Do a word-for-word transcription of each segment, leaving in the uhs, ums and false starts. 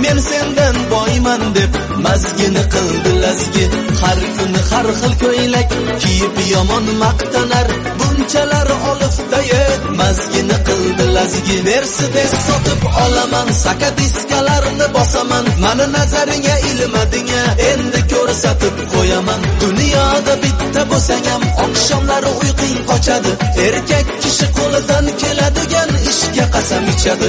men sendan boyman deb mazgini qildi lazgi. Har kuni har xil ko'ylak kiyib yomon maqtanar, bunchalar olifdaye mazgini qildi lazgi. Mercedes sotib olaman, sakadiskalarni bosaman, mani nazaringa ilmadinga endi ko'rsatib qo'yaman. Dunyoda bitta bo'lsang ham oqshomlari uyqing qochadi, erkak kishi qo'lidan keladigan ishga qasam ichadi.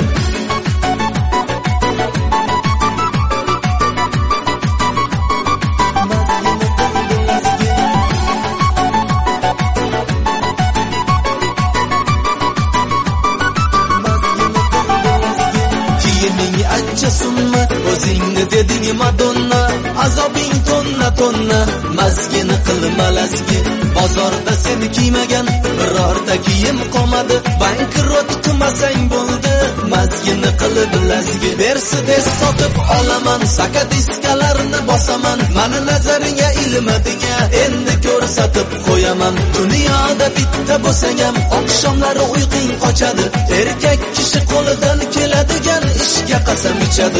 Sunma o'zingni deding Madonna, azobing tonna tonna, mazgini qilma lazgi. Bozorda seni kiymagan birorta kiyim qolmadi, bankrot qilmasang bo'ldi, mazgini qilib lazgi. Mercedes sotib olaman, sakadiskalarni bosaman, mani nazaringa ilmadinga endi ko'rsatib qo'yaman. Dunyoda bitta bo'lsang ham oqshomlari uyqing qochadi, erkak kishi qo'lidan keladigan ishga qasam ichadi.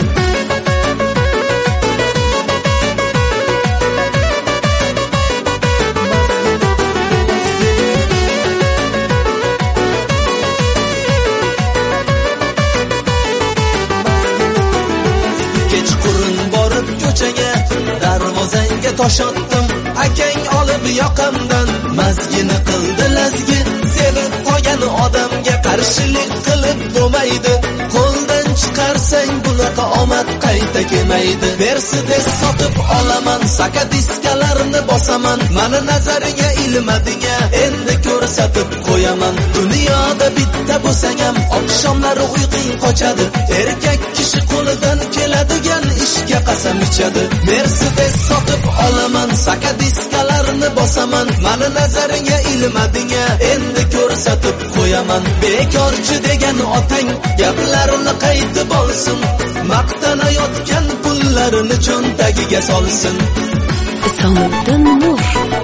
Kechqurun borib ko'chaga, darvozangga tosh otdim, akang olib yoqamdan mazgini qildi lazgi. Sevib qolgan odamga qarshilik qilib bo'lmaydi, qo'ldan chiqarsang bunaqa omad qayta kelmaydi. Mercedes sotib olaman, sakadiskalarni bosaman, mani nazaringa ilmadinga endi ko'rsatib qo'yaman. Dunyoda bitta bo'lsang ham oqshomlari uyqing qochadi, erkak kishi qo'lidan keladigan ishga qasam ichadi. Mercedes sotib olaman, sakadiskalarni bosaman, mani nazaringa ilmadinga endi ko'rsatib qo'yaman. Bekorchi degan otang gaplarini qaytib olsin, maqtanayotgan pullarini cho'ntagiga solsin. Isomiddin Nur